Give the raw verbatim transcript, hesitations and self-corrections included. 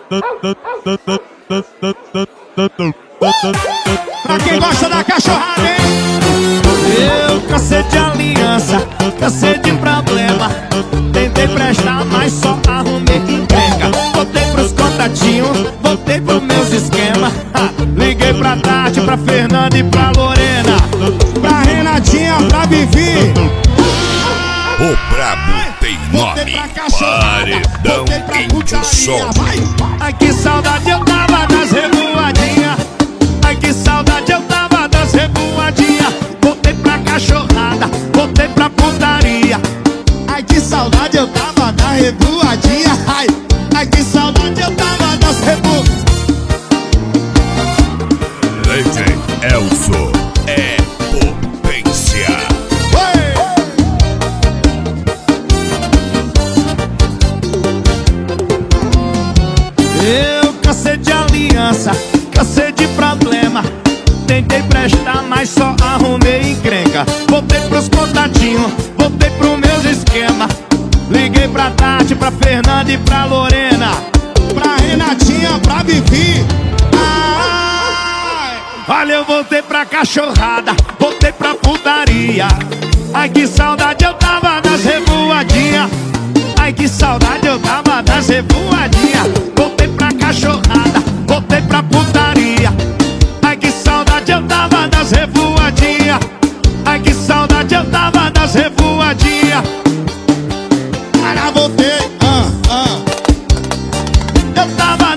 Pra quem gosta da cachorrada, hein? Eu cansei de aliança, cansei de problema. Tentei prestar, mas só arrumei encrenca. Voltei pros contatinhos, voltei pros meus esquemas. Liguei pra Tati, pra Fernanda e pra Lorena, pra Renatinha, pra Vivi. O brabo tem nome, Paredão Índio Som. Ai que saudade eu tava das revoadinhas. Ai que saudade eu tava das revoadinhas. Voltei pra cachorrada, voltei pra putaria. Ai que saudade eu tava da revoadinha. Ai, ai que saudade eu tava das revoadinhas. D J Elzo é potência. Eu cansei de aliança, cansei de problema. Tentei prestar, mas só arrumei encrenca. Voltei pros contatinhos, voltei pros meus esquemas. Liguei pra Tati, pra Fernanda e pra Lorena, pra Renatinha, pra Vivi. Ai, olha, eu voltei pra cachorrada, voltei pra putaria. Ai que saudade eu tava das revoadinhas. Ai que saudade eu tava das revoadinhas. Voltei pra cachorrada, voltei pra putaria. Ai que saudade eu tava das revoadinhas. Ai que saudade eu tava das revoadinhas. Cara, voltei, ah, ah. Eu tava